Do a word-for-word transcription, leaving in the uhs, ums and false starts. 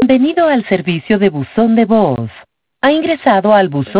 Bienvenido al servicio de buzón de voz. Ha ingresado al buzón